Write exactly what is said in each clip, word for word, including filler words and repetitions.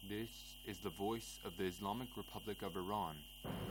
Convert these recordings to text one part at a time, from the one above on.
This is the voice of the Islamic Republic of Iran.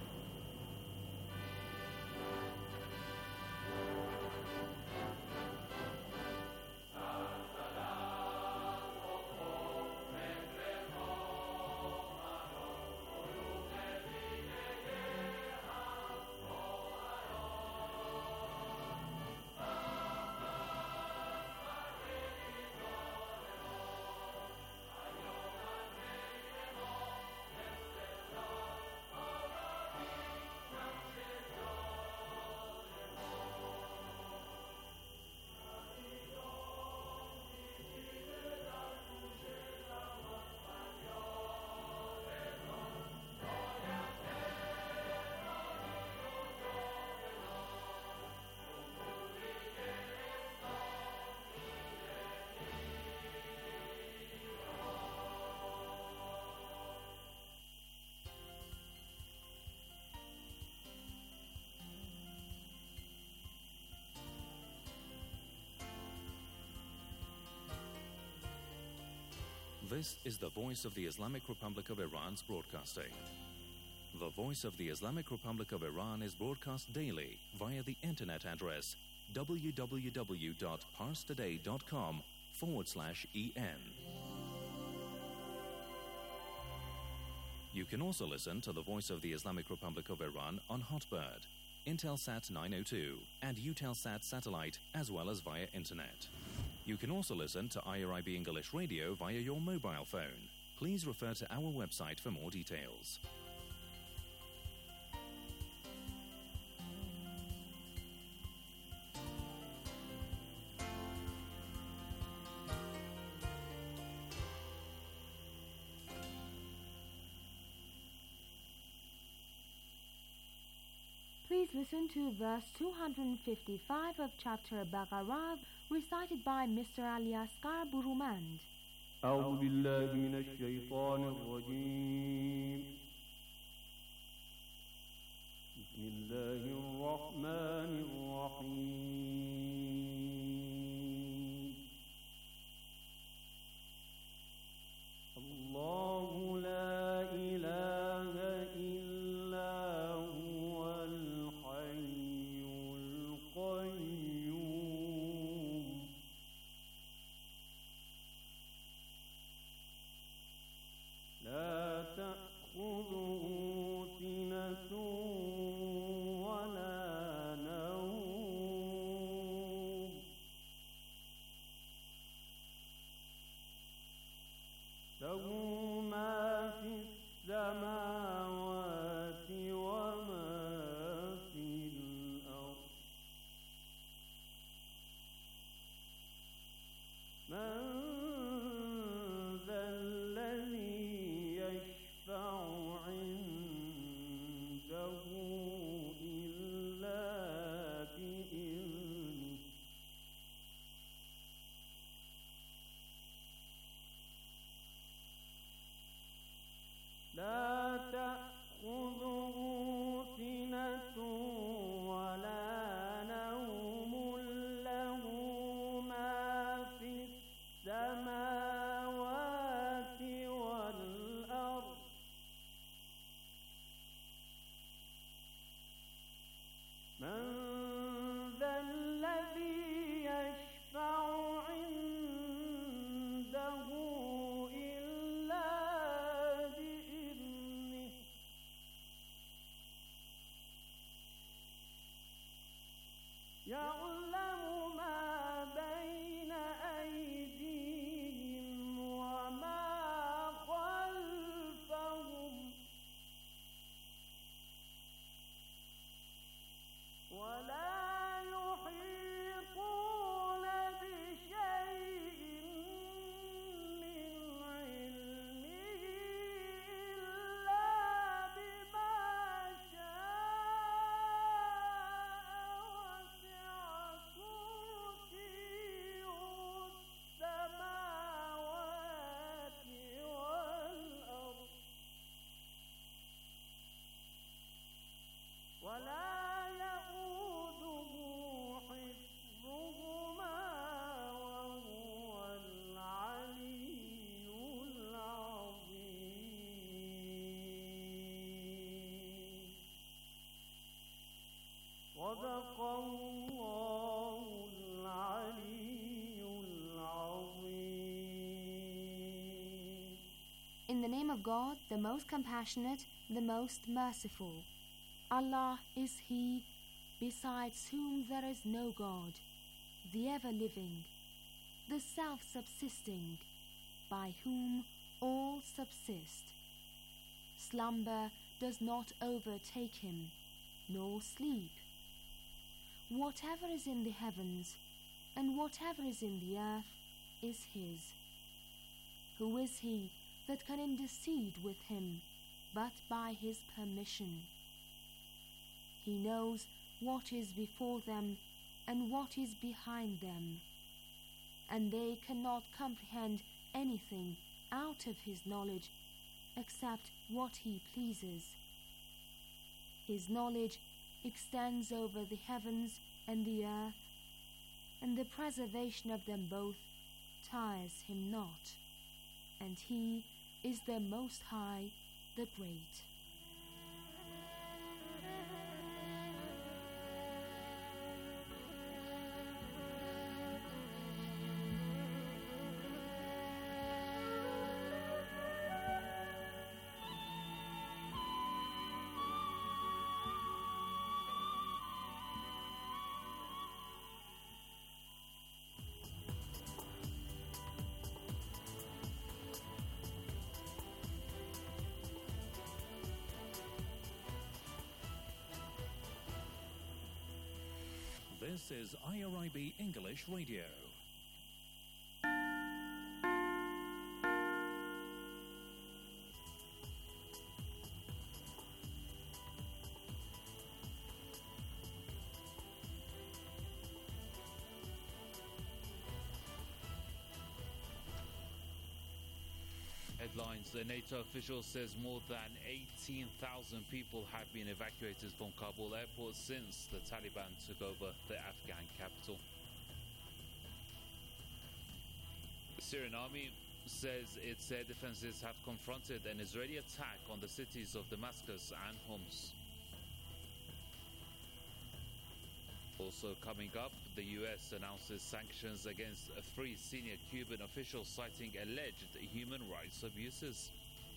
This is the Voice of the Islamic Republic of Iran's broadcasting. The Voice of the Islamic Republic of Iran is broadcast daily via the internet address www.parstoday.com forward slash en. You can also listen to the Voice of the Islamic Republic of Iran on Hotbird, Intelsat nine oh two, and Eutelsat satellite, as well as via internet. You can also listen to I R I B English Radio via your mobile phone. Please refer to our website for more details. Please listen to verse two hundred fifty-five of chapter Baqarah, recited by Mister Ali Asghar Burumand. أعوذ بالله من الشيطان الرجيم. بسم الله الرحمن الرحيم. الله لا إله إلا هو الحي القيوم. لا تأخذه سنة ولا نوم. له ما في السماوات وما في الأرض. من ذا الذي يشفع عنده إلا بإذنه. لا تأخذه سنة ولا نوم. له ما في صدق الله العلي العظيم. In the name of God, the most compassionate, the most merciful. Allah is He, besides whom there is no God, the ever-living, the self-subsisting, by whom all subsist. Slumber does not overtake Him, nor sleep. Whatever is in the heavens and whatever is in the earth is His. Who is He that can intercede with Him but by His permission? He knows what is before them and what is behind them, and they cannot comprehend anything out of His knowledge except what He pleases. His knowledge extends over the heavens and the earth, and the preservation of them both tires Him not, and He is the Most High, the Great. This is I R I B English Radio. Headlines. The NATO official says more than eighteen thousand people have been evacuated from Kabul airport since the Taliban took over the Afghan capital. The Syrian army says its air defenses have confronted an Israeli attack on the cities of Damascus and Homs. Also coming up, the U S announces sanctions against three senior Cuban officials citing alleged human rights abuses.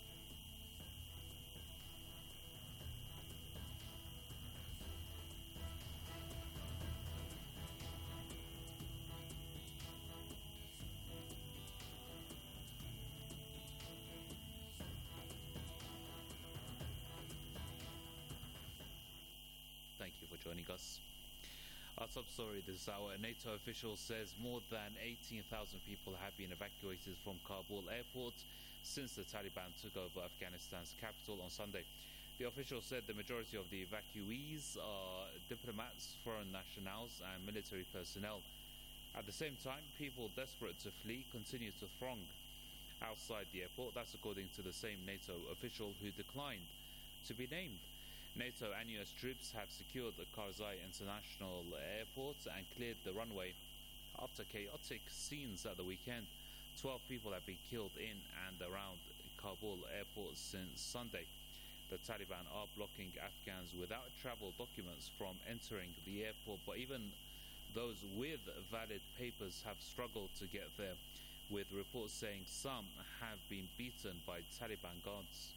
Thank you for joining us. Our top story this hour, a NATO official says more than eighteen thousand people have been evacuated from Kabul airport since the Taliban took over Afghanistan's capital on Sunday. The official said the majority of the evacuees are diplomats, foreign nationals and military personnel. At the same time, people desperate to flee continue to throng outside the airport. That's according to the same NATO official who declined to be named. NATO and U S troops have secured the Karzai International Airport and cleared the runway after chaotic scenes at the weekend. Twelve people have been killed in and around Kabul airport since Sunday. The Taliban are blocking Afghans without travel documents from entering the airport, but even those with valid papers have struggled to get there, with reports saying some have been beaten by Taliban guards.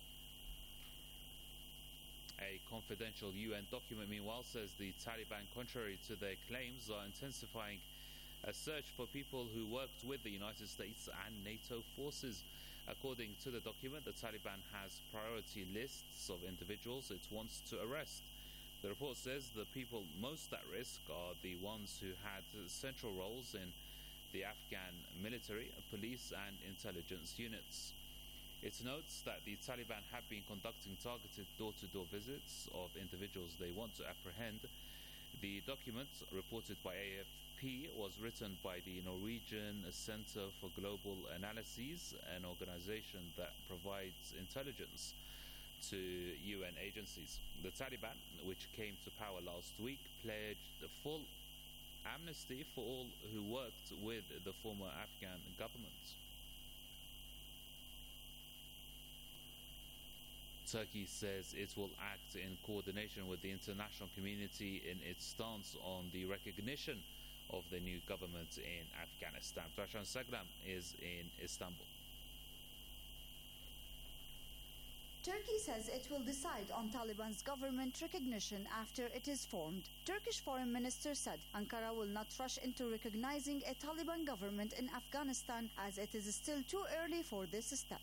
A confidential U N document, meanwhile, says the Taliban, contrary to their claims, are intensifying a search for people who worked with the United States and NATO forces. According to the document, the Taliban has priority lists of individuals it wants to arrest. The report says the people most at risk are the ones who had central roles in the Afghan military, police and intelligence units. It notes that the Taliban have been conducting targeted door-to-door visits of individuals they want to apprehend. The document, reported by A F P, was written by the Norwegian Center for Global Analyses, an organization that provides intelligence to U N agencies. The Taliban, which came to power last week, pledged the full amnesty for all who worked with the former Afghan government. Turkey says it will act in coordination with the international community in its stance on the recognition of the new government in Afghanistan. Rashan Saglam is in Istanbul. Turkey says it will decide on Taliban's government recognition after it is formed. Turkish Foreign Minister said Ankara will not rush into recognizing a Taliban government in Afghanistan as it is still too early for this step.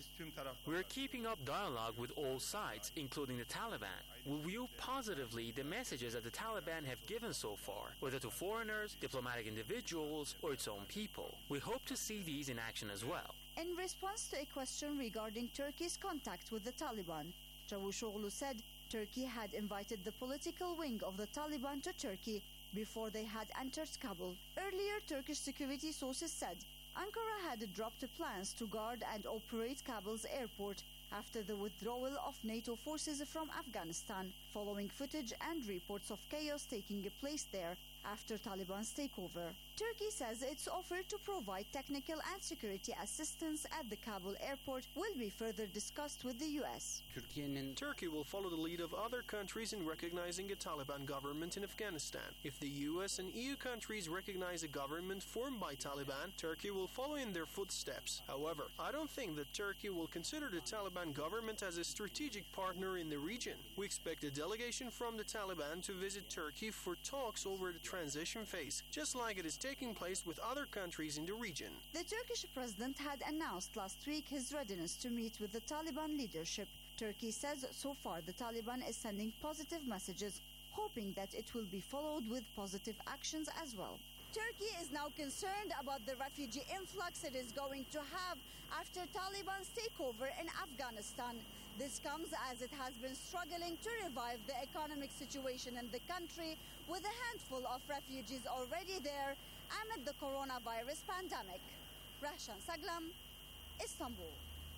We're keeping up dialogue with all sides, including the Taliban. We view positively the messages that the Taliban have given so far, whether to foreigners, diplomatic individuals, or its own people. We hope to see these in action as well. In response to a question regarding Turkey's contact with the Taliban, Çavuşoğlu said Turkey had invited the political wing of the Taliban to Turkey before they had entered Kabul. Earlier, Turkish security sources said Ankara had dropped plans to guard and operate Kabul's airport after the withdrawal of NATO forces from Afghanistan, following footage and reports of chaos taking place there after Taliban's takeover. Turkey says its offer to provide technical and security assistance at the Kabul airport will be further discussed with the U S. Turkey will follow the lead of other countries in recognizing a Taliban government in Afghanistan. If the U S and E U countries recognize a government formed by Taliban, Turkey will follow in their footsteps. However, I don't think that Turkey will consider the Taliban government as a strategic partner in the region. We expect a delegation from the Taliban to visit Turkey for talks over the transition phase, just like it is taking place with other countries in the region. The Turkish president had announced last week his readiness to meet with the Taliban leadership. Turkey says so far the Taliban is sending positive messages, hoping that it will be followed with positive actions as well. Turkey is now concerned about the refugee influx it is going to have after Taliban's takeover in Afghanistan. This comes as it has been struggling to revive the economic situation in the country, with a handful of refugees already there amid the coronavirus pandemic. Rashan Saglam, Istanbul.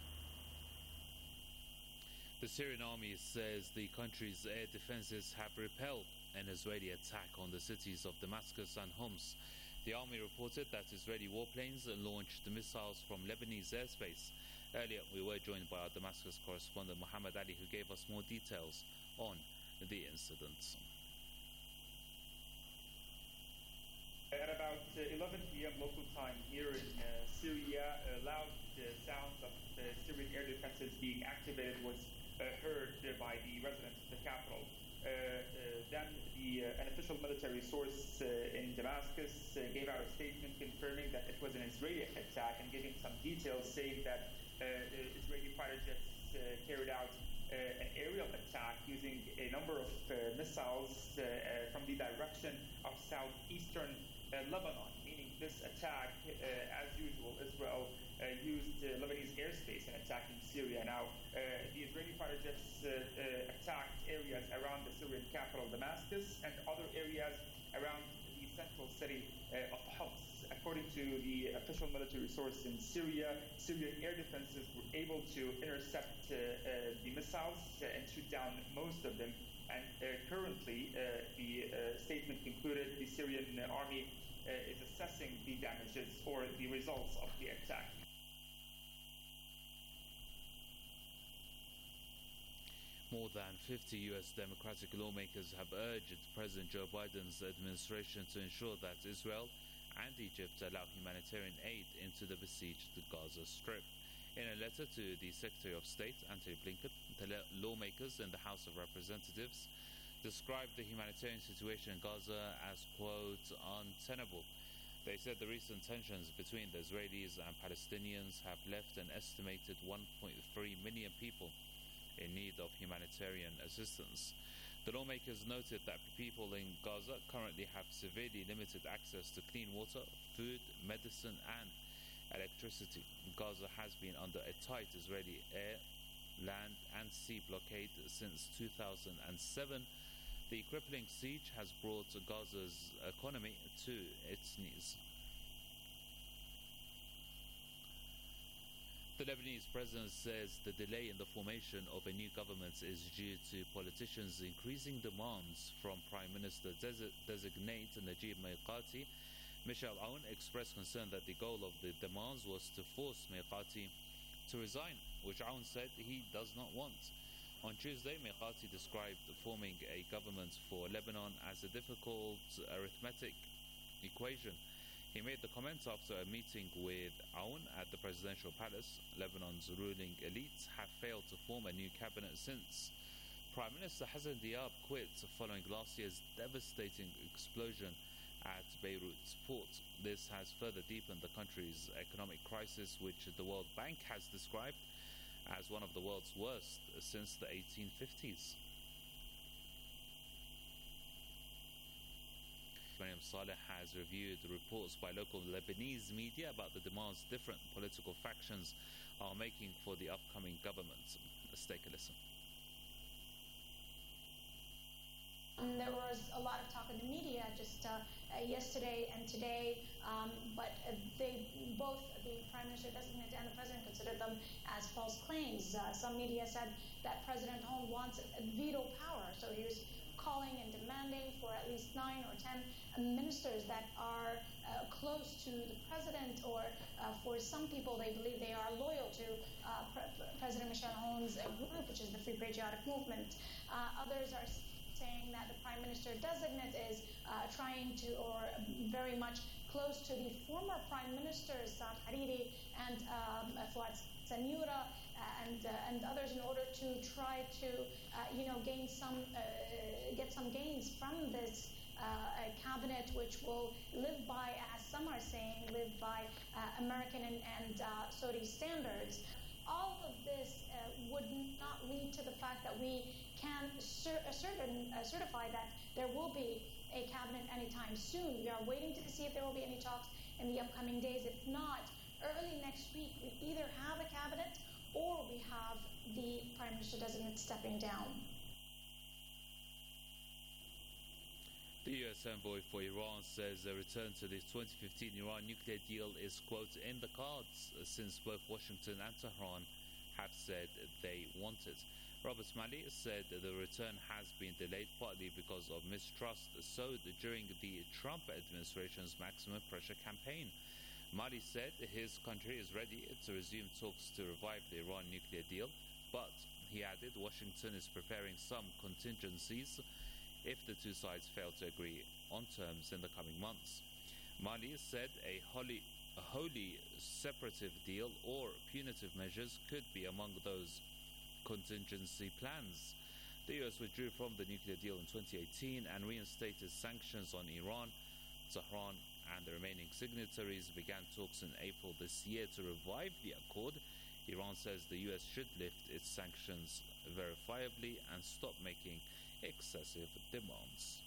The Syrian army says the country's air defenses have repelled an Israeli attack on the cities of Damascus and Homs. The army reported that Israeli warplanes launched missiles from Lebanese airspace. Earlier, we were joined by our Damascus correspondent Muhammad Ali, who gave us more details on the incident. At about uh, eleven p.m. local time here in uh, Syria, uh, loud uh, sounds of uh, Syrian air defenses being activated was uh, heard uh, by the residents of the capital. Uh, uh, then the, uh, an official military source uh, in Damascus uh, gave out a statement confirming that it was an Israeli attack and giving some details, saying that uh, uh, Israeli fighter jets uh, carried out uh, an aerial attack using a number of uh, missiles uh, uh, from the direction of southeastern uh, Lebanon, meaning this attack, uh, as usual, Israel uh, used uh, Lebanese airspace in attacking Syria. Now, uh, the Israeli fighter jets uh, uh, attacked areas around the Syrian capital, Damascus, and other areas around the central city uh, of Homs. According to the official military source in Syria, Syrian air defenses were able to intercept uh, uh, the missiles uh, and shoot down most of them. And uh, currently, uh, the uh, statement concluded the Syrian army uh, is assessing the damages or the results of the attack. More than fifty U S Democratic lawmakers have urged President Joe Biden's administration to ensure that Israel and Egypt allow humanitarian aid into the besieged Gaza Strip. In a letter to the Secretary of State, Antony Blinken, the lawmakers in the House of Representatives described the humanitarian situation in Gaza as, quote, untenable. They said the recent tensions between the Israelis and Palestinians have left an estimated one point three million people in need of humanitarian assistance. The lawmakers noted that people in Gaza currently have severely limited access to clean water, food, medicine, and electricity. Gaza has been under a tight Israeli air, land, and sea blockade since two thousand seven. The crippling siege has brought Gaza's economy to its knees. The Lebanese president says the delay in the formation of a new government is due to politicians' increasing demands from Prime Minister Desi- designate Najib Mikati. Michel Aoun expressed concern that the goal of the demands was to force Mikati to resign, which Aoun said he does not want. On Tuesday, Mikati described forming a government for Lebanon as a difficult arithmetic equation. He made the comments after a meeting with Aoun at the presidential palace. Lebanon's ruling elites have failed to form a new cabinet since Prime Minister Hassan Diab quit following last year's devastating explosion at Beirut's port. This has further deepened the country's economic crisis, which the World Bank has described as one of the world's worst since the eighteen fifties. Mariam Saleh has reviewed reports by local Lebanese media about the demands different political factions are making for the upcoming government. Let's take a listen. There was a lot of talk in the media just uh, uh, yesterday and today, um, but uh, they both, the Prime Minister designate and the President, considered them as false claims. Uh, some media said that President Aoun wants veto power, so he was calling and demanding for at least nine or ten ministers that are uh, close to the President, or uh, for some people they believe they are loyal to uh, Pre- President Michel Aoun's uh, group, which is the Free Patriotic Movement. Uh, others are saying that the Prime Minister designate is uh, trying to, or very much close to the former Prime Ministers, Saad Hariri and um, Fouad Sanyura uh, and uh, and others, in order to try to, uh, you know, gain some, uh, get some gains from this uh, cabinet, which will live by, as some are saying, live by uh, American and, and uh, Saudi standards. All of this uh, would not lead to the fact that we can cer- certain, uh, certify that there will be a cabinet anytime soon. We are waiting to see if there will be any talks in the upcoming days. If not, early next week, we either have a cabinet or we have the Prime Minister designate stepping down. The U S envoy for Iran says a return to the twenty fifteen Iran nuclear deal is, quote, in the cards, since both Washington and Tehran have said they want it. Robert Malley said that the return has been delayed partly because of mistrust sowed during the Trump administration's maximum pressure campaign. Malley said his country is ready to resume talks to revive the Iran nuclear deal, but he added Washington is preparing some contingencies if the two sides fail to agree on terms in the coming months. Malley said a wholly, a wholly separative deal or punitive measures could be among those contingency plans. The U S withdrew from the nuclear deal in twenty eighteen and reinstated sanctions on Iran. Tehran and the remaining signatories began talks in April this year to revive the accord. Iran says the U S should lift its sanctions verifiably and stop making excessive demands.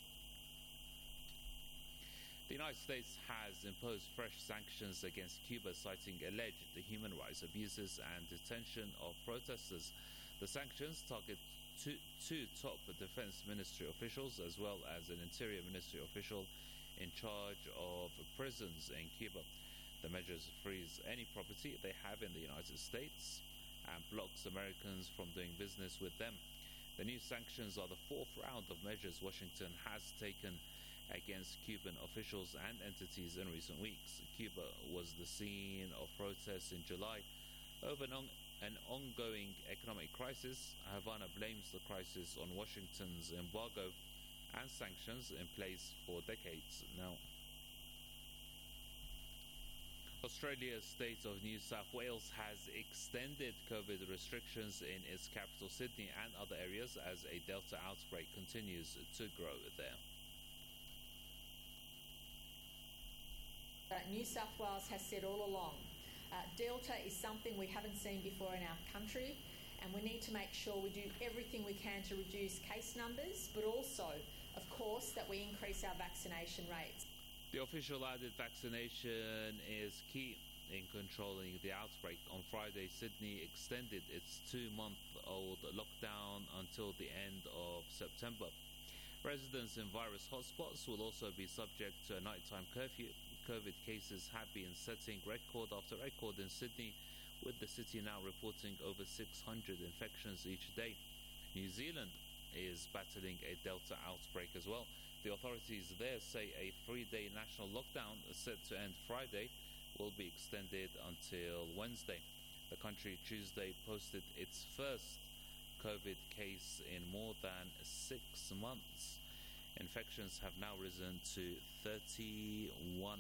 The United States has imposed fresh sanctions against Cuba, citing alleged human rights abuses and detention of protesters. The sanctions target two, two top defense ministry officials as well as an interior ministry official in charge of prisons in Cuba. The measures freeze any property they have in the United States and blocks Americans from doing business with them. The new sanctions are the fourth round of measures Washington has taken against Cuban officials and entities in recent weeks. Cuba was the scene of protests in July over an, on- an ongoing economic crisis. Havana blames the crisis on Washington's embargo and sanctions in place for decades now. Australia's state of New South Wales has extended COVID restrictions in its capital Sydney and other areas as a Delta outbreak continues to grow there. Uh, New South Wales has said all along, uh, Delta is something we haven't seen before in our country, and we need to make sure we do everything we can to reduce case numbers, but also, of course, that we increase our vaccination rates. The official added vaccination is key in controlling the outbreak. On Friday, Sydney extended its two-month-old lockdown until the end of September. Residents in virus hotspots will also be subject to a nighttime curfew. COVID cases have been setting record after record in Sydney, with the city now reporting over six hundred infections each day. New Zealand is battling a Delta outbreak as well. The authorities there say a three-day national lockdown set to end Friday will be extended until Wednesday. The country Tuesday posted its first COVID case in more than six months. Infections have now risen to thirty-one.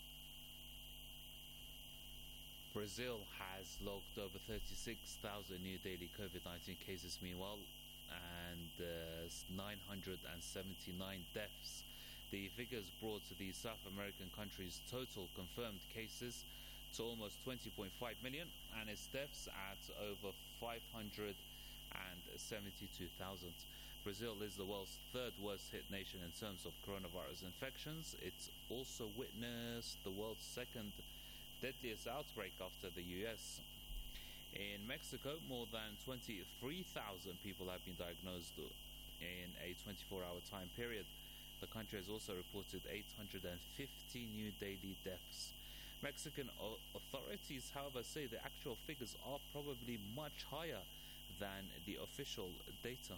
Brazil has logged over thirty-six thousand new daily COVID nineteen cases meanwhile, and uh, nine hundred seventy-nine deaths. The figures brought the South American country's total confirmed cases to almost twenty point five million and its deaths at over five hundred seventy-two thousand. Brazil is the world's third worst hit nation in terms of coronavirus infections. It's also witnessed the world's second deadliest outbreak after the U S. In Mexico, more than twenty-three thousand people have been diagnosed in a twenty-four hour time period. The country has also reported eight hundred fifty new daily deaths. Mexican authorities, however, say the actual figures are probably much higher than the official data.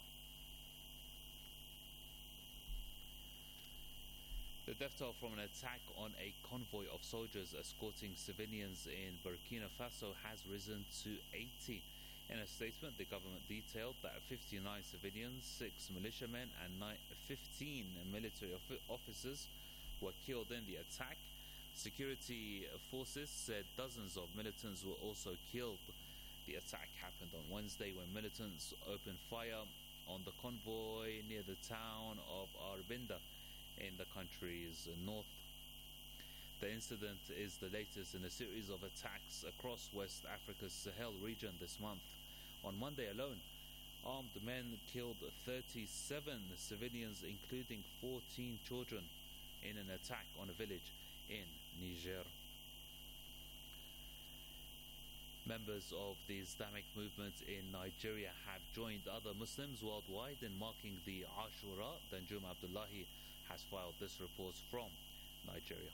The death toll from an attack on a convoy of soldiers escorting civilians in Burkina Faso has risen to eighty. In a statement, the government detailed that fifty-nine civilians, six militiamen and fifteen military officers were killed in the attack. Security forces said dozens of militants were also killed. The attack happened on Wednesday when militants opened fire on the convoy near the town of Arbinda in the country's north. The incident is the latest in a series of attacks across West Africa's Sahel region this month. On Monday alone, armed men killed thirty-seven civilians, including fourteen children, in an attack on a village in Niger. Members of the Islamic movement in Nigeria have joined other Muslims worldwide in marking the Ashura. Danjuma Abdullahi has filed this report from Nigeria.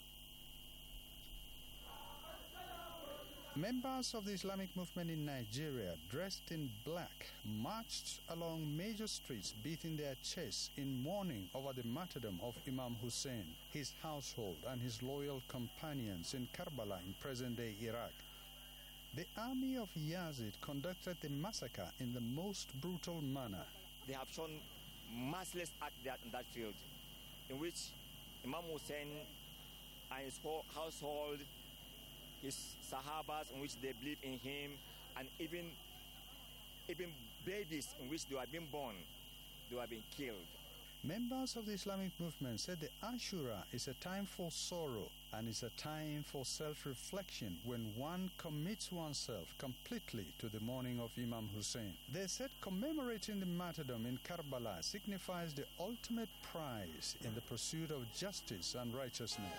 Members of the Islamic movement in Nigeria, dressed in black, marched along major streets beating their chests in mourning over the martyrdom of Imam Hussein, his household and his loyal companions in Karbala in present-day Iraq. The army of Yazid conducted the massacre in the most brutal manner. They have shown merciless act there in that field, in which Imam Hussein and his whole household, his Sahabas, in which they believe in him, and even even babies in which they were being born, they were being killed. Members of the Islamic movement said the Ashura is a time for sorrow and is a time for self-reflection when one commits oneself completely to the mourning of Imam Hussein. They said commemorating the martyrdom in Karbala signifies the ultimate prize in the pursuit of justice and righteousness.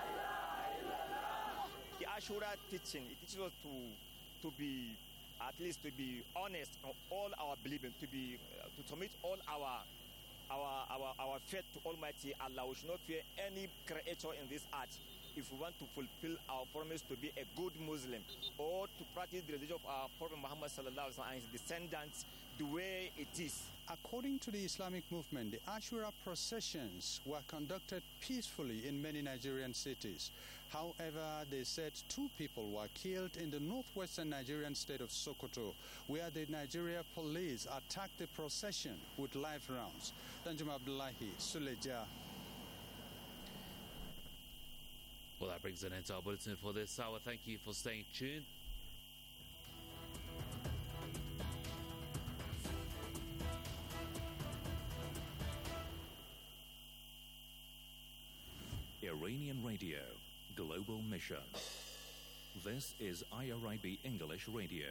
The Ashura teaching, it teaches us to, to be, at least to be honest in all our believing, to be, uh, to commit all our Our, our our faith to Almighty Allah. We should not fear any creator in this earth if we want to fulfill our promise to be a good Muslim or to practice the religion of our Prophet Muhammad sallallahu alaihi wasallam and his descendants the way it is. According to the Islamic movement, the Ashura processions were conducted peacefully in many Nigerian cities. However, they said two people were killed in the northwestern Nigerian state of Sokoto, where the Nigeria police attacked the procession with live rounds. Danjuma Abdullahi, Suleja. Well, that brings an end to our bulletin for this hour. Thank you for staying tuned. Iranian Radio, Global Mission. This is I R I B English Radio.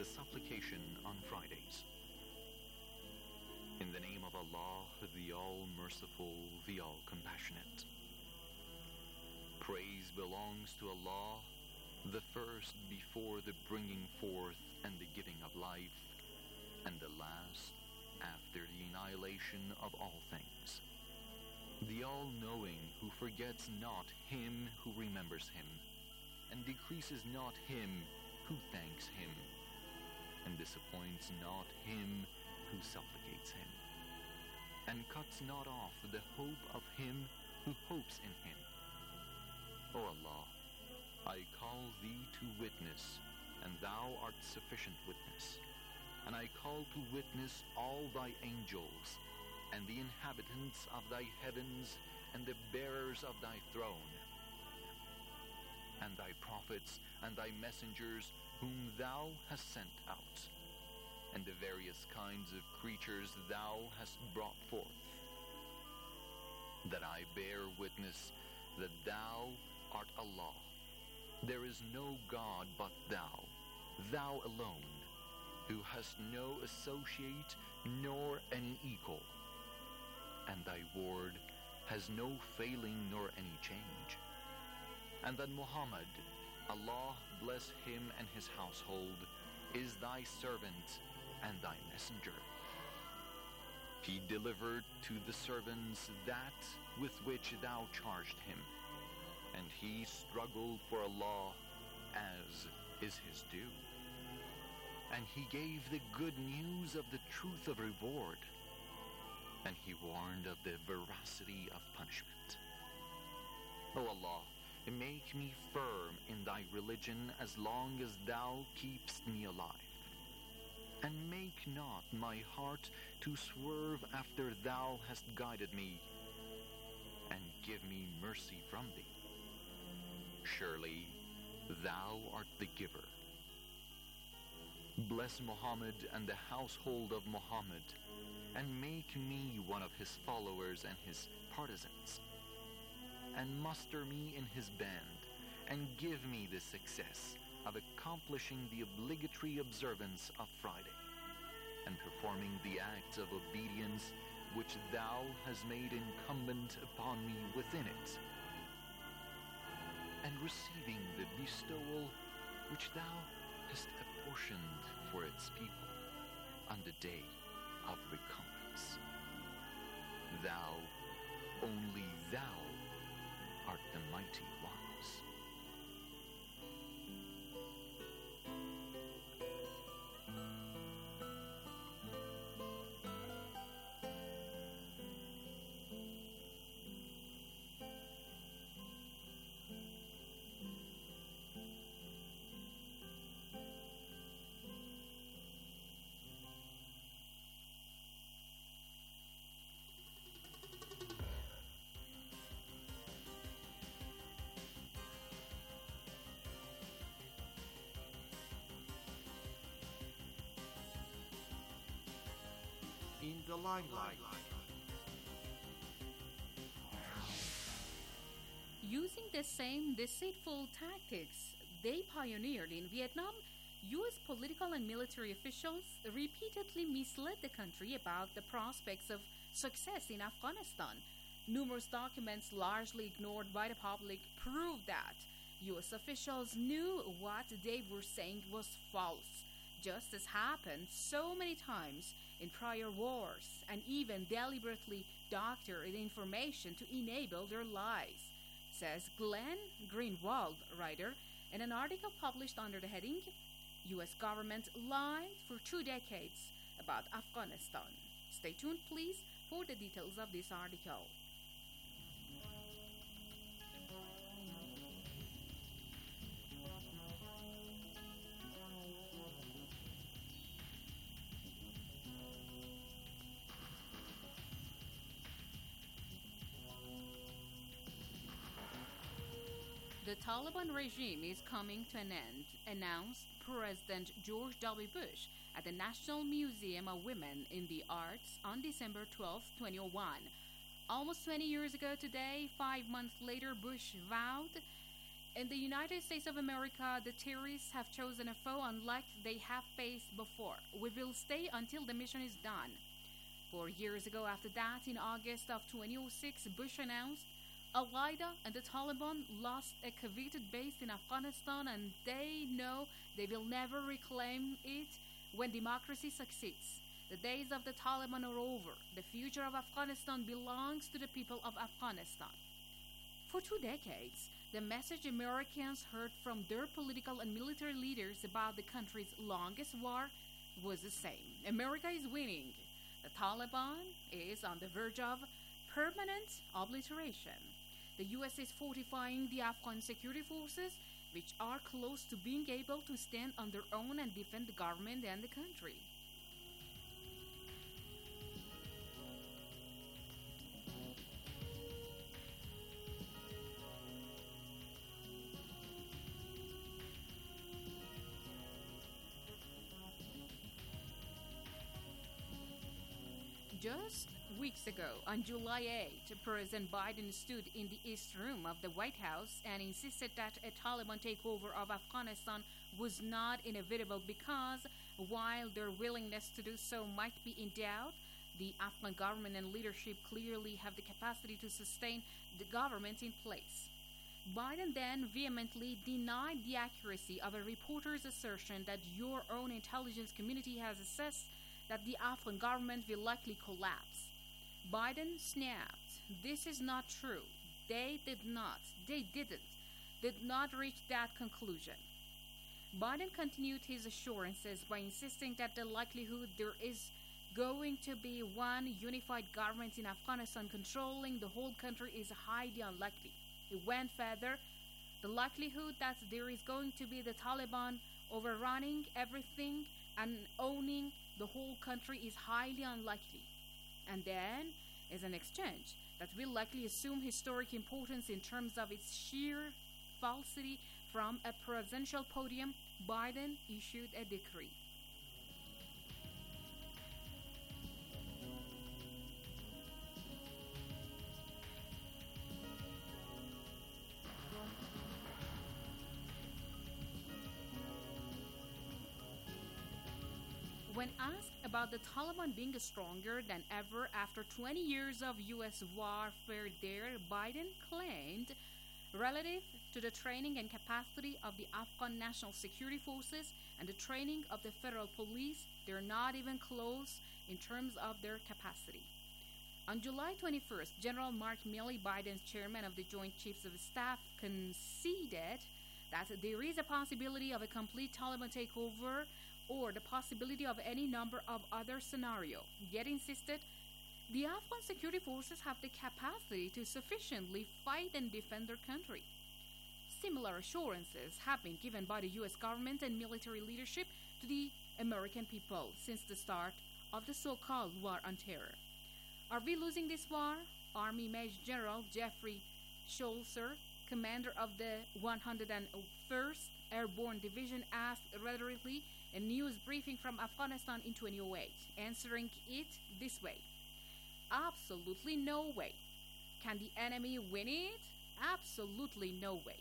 the supplication on Fridays. In the name of Allah, the All-Merciful, the All-Compassionate. Praise belongs to Allah, the first before the bringing forth and the giving of life, and the last after the annihilation of all things. The All-Knowing, who forgets not him who remembers him, and decreases not him who thanks him, and disappoints not him who supplicates him, and cuts not off the hope of him who hopes in him. O Allah, I call thee to witness, and thou art sufficient witness, and I call to witness all thy angels, and the inhabitants of thy heavens, and the bearers of thy throne, and thy prophets, and thy messengers, whom thou hast sent out, and the various kinds of creatures thou hast brought forth, that I bear witness that thou art Allah. There is no God but thou, thou alone, who hast no associate nor any equal, and thy word has no failing nor any change, and that Muhammad, Allah bless him and his household, is thy servant and thy messenger. He delivered to the servants that with which thou charged him, and he struggled for Allah as is his due. And he gave the good news of the truth of reward, and he warned of the veracity of punishment. O Allah, make me firm in thy religion as long as thou keepst me alive, and make not my heart to swerve after thou hast guided me, and give me mercy from thee. Surely thou art the giver. Bless Muhammad and the household of Muhammad, and make me one of his followers and his partisans, and muster me in his band, and give me the success of accomplishing the obligatory observance of Friday, and performing the acts of obedience which thou hast made incumbent upon me within it, and receiving the bestowal which thou hast apportioned for its people on the day of recompense. Thou, only thou, art the mighty wise. In the limelight. Using the same deceitful tactics they pioneered in Vietnam, U S political and military officials repeatedly misled the country about the prospects of success in Afghanistan. Numerous documents largely ignored by the public prove that U S officials knew what they were saying was false, just as happened so many times in prior wars, and even deliberately doctored information to enable their lies, says Glenn Greenwald, writer, in an article published under the heading, U S government lied for two decades about Afghanistan. Stay tuned, please, for the details of this article. The Taliban regime is coming to an end, announced President George W. Bush at the National Museum of Women in the Arts on December twelfth, twenty oh one. Almost twenty years ago today, five months later, Bush vowed In the United States of America, the terrorists have chosen a foe unlike they have faced before. We will stay until the mission is done. Four years ago after that, in August of twenty oh six, Bush announced Al-Qaeda and the Taliban lost a coveted base in Afghanistan, and they know they will never reclaim it when democracy succeeds. The days of the Taliban are over. The future of Afghanistan belongs to the people of Afghanistan. For two decades, the message Americans heard from their political and military leaders about the country's longest war was the same. America is winning. The Taliban is on the verge of permanent obliteration. The U S is fortifying the Afghan security forces, which are close to being able to stand on their own and defend the government and the country. Just weeks ago, on July eighth, President Biden stood in the East Room of the White House and insisted that a Taliban takeover of Afghanistan was not inevitable because, while their willingness to do so might be in doubt, the Afghan government and leadership clearly have the capacity to sustain the government in place. Biden then vehemently denied the accuracy of a reporter's assertion that your own intelligence community has assessed that the Afghan government will likely collapse. Biden snapped, "This is not true. They did not, they didn't, did not reach that conclusion." Biden continued his assurances by insisting that the likelihood there is going to be one unified government in Afghanistan controlling the whole country is highly unlikely. He went further, "The likelihood that there is going to be the Taliban overrunning everything and owning the whole country is highly unlikely." And then, as an exchange that will likely assume historic importance in terms of its sheer falsity, from a presidential podium, Biden issued a decree. When asked about the Taliban being stronger than ever after twenty years of U S warfare there, Biden claimed, relative to the training and capacity of the Afghan National Security Forces and the training of the federal police, they're not even close in terms of their capacity. On July twenty-first, General Mark Milley, Biden's chairman of the Joint Chiefs of Staff, conceded that there is a possibility of a complete Taliban takeover or the possibility of any number of other scenarios, yet insisted the Afghan security forces have the capacity to sufficiently fight and defend their country. Similar assurances have been given by the U S government and military leadership to the American people since the start of the so-called War on Terror. Are we losing this war? Army Major General Jeffrey Schulzer, commander of the one hundred first Airborne Division, asked rhetorically a news briefing from Afghanistan in twenty oh eight, answering it this way: "Absolutely no way. Can the enemy win it? Absolutely no way."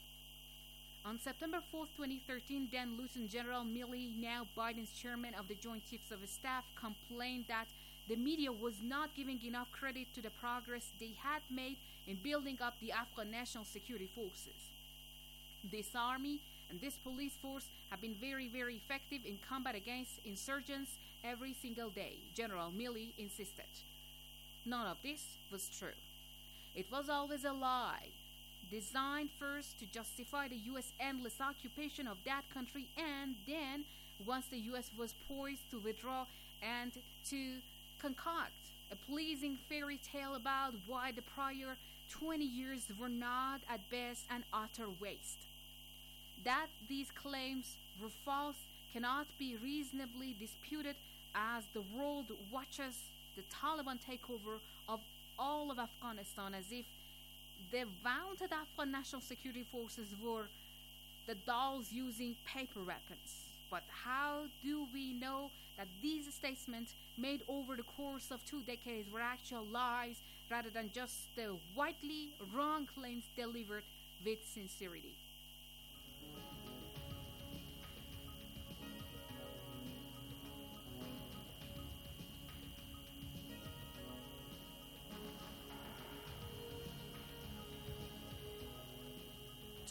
On September fourth, twenty thirteen, then Lieutenant General Milley, now Biden's chairman of the Joint Chiefs of Staff, complained that the media was not giving enough credit to the progress they had made in building up the Afghan National Security Forces. This army and this police force have been very, very effective in combat against insurgents every single day, General Milley insisted. None of this was true. It was always a lie, designed first to justify the U S endless occupation of that country, and then, once the U S was poised to withdraw, and to concoct a pleasing fairy tale about why the prior twenty years were not at best an utter waste. That these claims were false cannot be reasonably disputed as the world watches the Taliban takeover of all of Afghanistan as if the vaunted Afghan National Security Forces were the dolls using paper weapons. But how do we know that these statements made over the course of two decades were actual lies rather than just the widely wrong claims delivered with sincerity?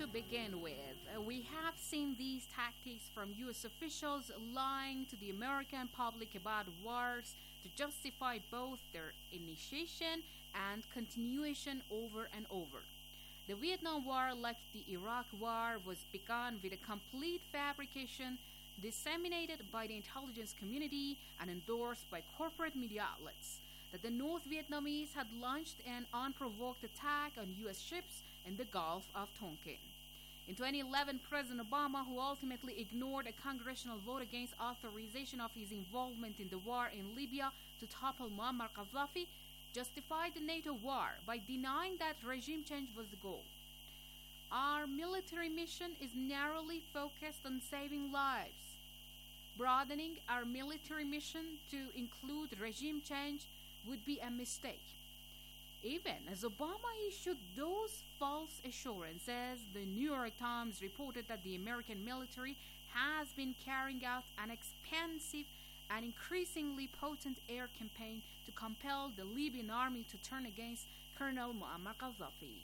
to begin with, uh, we have seen these tactics from U S officials lying to the American public about wars to justify both their initiation and continuation over and over. The Vietnam War, like the Iraq War, was begun with a complete fabrication disseminated by the intelligence community and endorsed by corporate media outlets, that the North Vietnamese had launched an unprovoked attack on U S ships in the Gulf of Tonkin. In twenty eleven, President Obama, who ultimately ignored a congressional vote against authorization of his involvement in the war in Libya to topple Muammar Gaddafi, justified the NATO war by denying that regime change was the goal. Our military mission is narrowly focused on saving lives. Broadening our military mission to include regime change would be a mistake. Even as Obama issued those false assurances, the New York Times reported that the American military has been carrying out an expansive and increasingly potent air campaign to compel the Libyan army to turn against Colonel Muammar Gaddafi.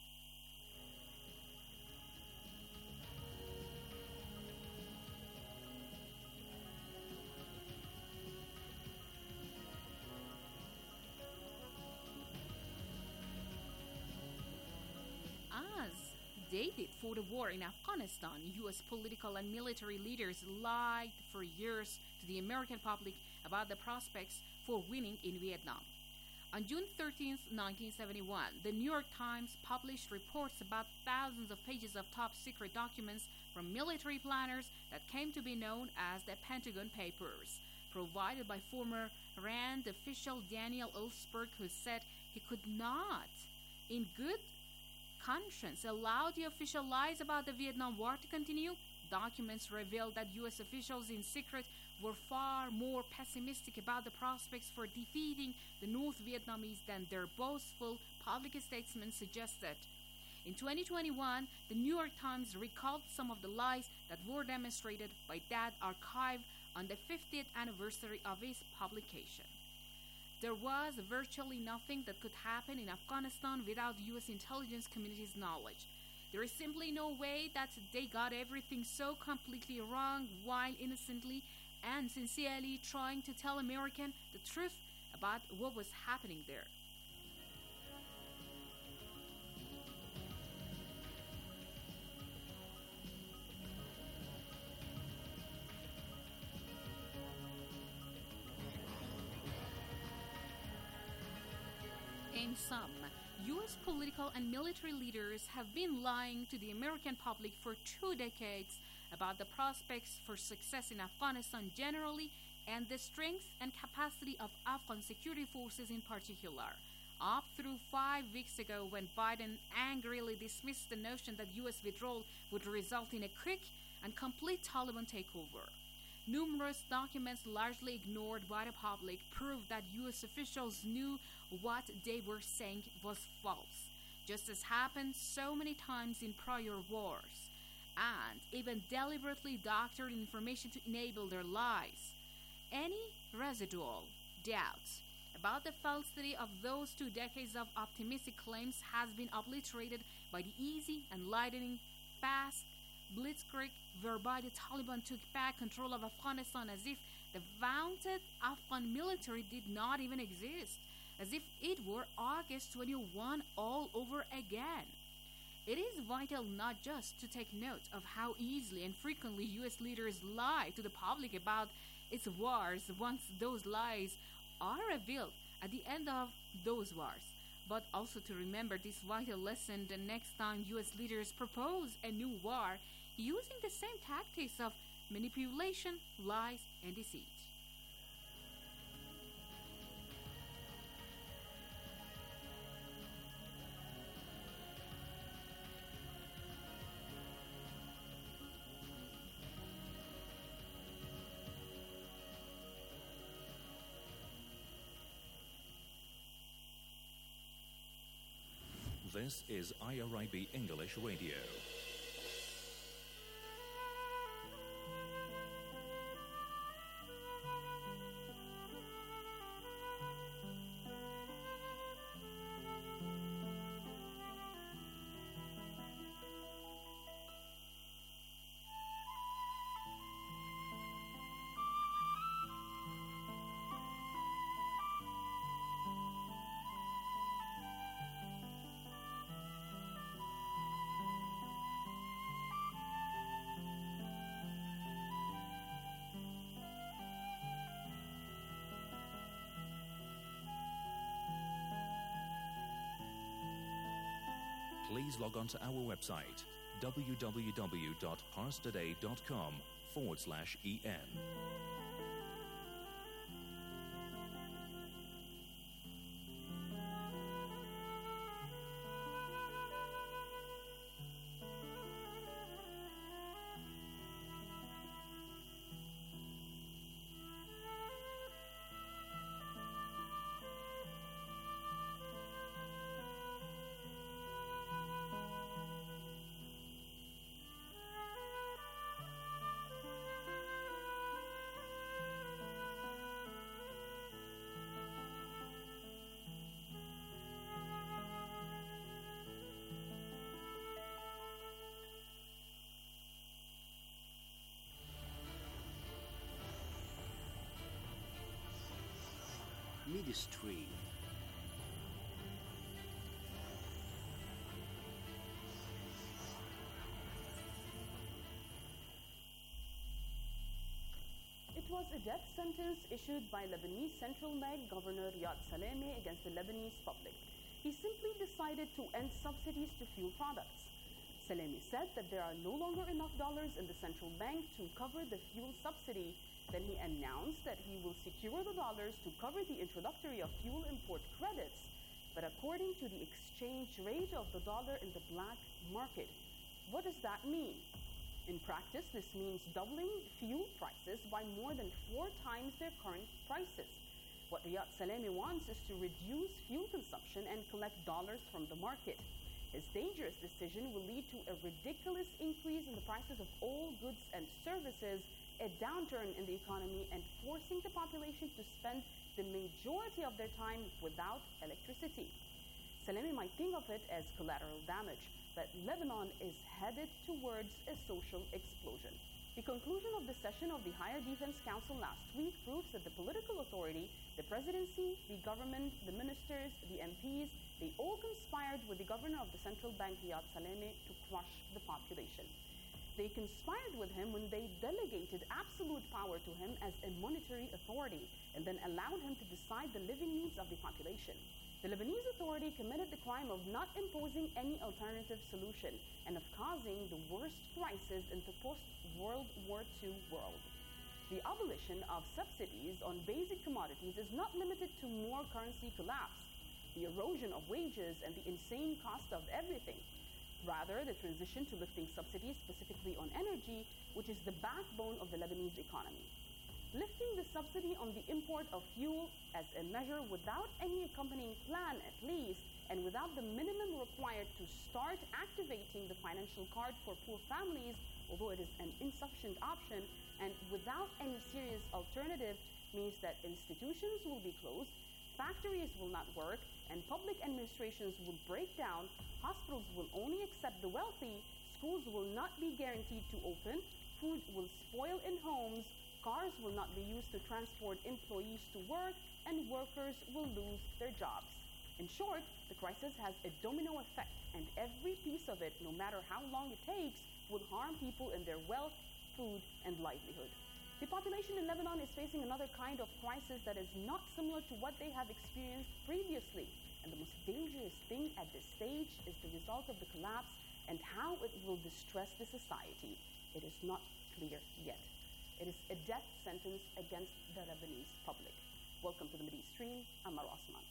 As they did for the war in Afghanistan, U S political and military leaders lied for years to the American public about the prospects for winning in Vietnam. On June thirteenth, nineteen seventy-one, the New York Times published reports about thousands of pages of top-secret documents from military planners that came to be known as the Pentagon Papers, provided by former RAND official Daniel Ellsberg, who said he could not, in good conscience, allow the official lies about the Vietnam War to continue. Documents revealed that U S officials in secret were far more pessimistic about the prospects for defeating the North Vietnamese than their boastful public statements suggested. In twenty twenty-one, the New York Times recalled some of the lies that were demonstrated by that archive on the fiftieth anniversary of its publication. There was virtually nothing that could happen in Afghanistan without the U S intelligence community's knowledge. There is simply no way that they got everything so completely wrong while innocently and sincerely trying to tell Americans the truth about what was happening there. In sum, U S political and military leaders have been lying to the American public for two decades about the prospects for success in Afghanistan generally and the strength and capacity of Afghan security forces in particular, up through five weeks ago when Biden angrily dismissed the notion that U S withdrawal would result in a quick and complete Taliban takeover. Numerous documents largely ignored by the public proved that U S officials knew what they were saying was false, just as happened so many times in prior wars, and even deliberately doctored information to enable their lies. Any residual doubts about the falsity of those two decades of optimistic claims has been obliterated by the easy and lightning fast blitzkrieg whereby the Taliban took back control of Afghanistan as if the vaunted Afghan military did not even exist, as if it were August twenty-first all over again. It is vital not just to take note of how easily and frequently U S leaders lie to the public about its wars once those lies are revealed at the end of those wars, but also to remember this vital lesson the next time U S leaders propose a new war using the same tactics of manipulation, lies, and deceit. This is I R I B English Radio. please log on to our website w w w dot pars today dot com forward slash en. Midstream. It was a death sentence issued by Lebanese Central Bank Governor Riyad Salameh against the Lebanese public. He simply decided to end subsidies to fuel products. Salameh said that there are no longer enough dollars in the central bank to cover the fuel subsidy. Then he announced that he will secure the dollars to cover the introductory of fuel import credits. But according to the exchange rate of the dollar in the black market, what does that mean? In practice, this means doubling fuel prices by more than four times their current prices. What Riyad Salameh wants is to reduce fuel consumption and collect dollars from the market. His dangerous decision will lead to a ridiculous increase in the prices of all goods and services, a downturn in the economy, and forcing the population to spend the majority of their time without electricity. Salameh might think of it as collateral damage, but Lebanon is headed towards a social explosion. The conclusion of the session of the Higher Defense Council last week proves that the political authority, the presidency, the government, the ministers, the M Ps, they all conspired with the governor of the central bank, Riyad Salameh, to crush the population. They conspired with him when they delegated absolute power to him as a monetary authority and then allowed him to decide the living needs of the population. The Lebanese authority committed the crime of not imposing any alternative solution and of causing the worst crisis in the post-World War Two world. The abolition of subsidies on basic commodities is not limited to more currency collapse, the erosion of wages, and the insane cost of everything. Rather, the transition to lifting subsidies specifically on energy, which is the backbone of the Lebanese economy. Lifting the subsidy on the import of fuel as a measure without any accompanying plan at least, and without the minimum required to start activating the financial card for poor families, although it is an insufficient option, and without any serious alternative, means that institutions will be closed, factories will not work, and public administrations will break down, hospitals will only accept the wealthy, schools will not be guaranteed to open, food will spoil in homes, cars will not be used to transport employees to work, and workers will lose their jobs. In short, the crisis has a domino effect, and every piece of it, no matter how long it takes, will harm people in their wealth, food, and livelihood. The population in Lebanon is facing another kind of crisis that is not similar to what they have experienced previously. And the most dangerous thing at this stage is the result of the collapse and how it will distress the society. It is not clear yet. It is a death sentence against the Lebanese public. Welcome to the Mideast Stream. I'm Mar Osman.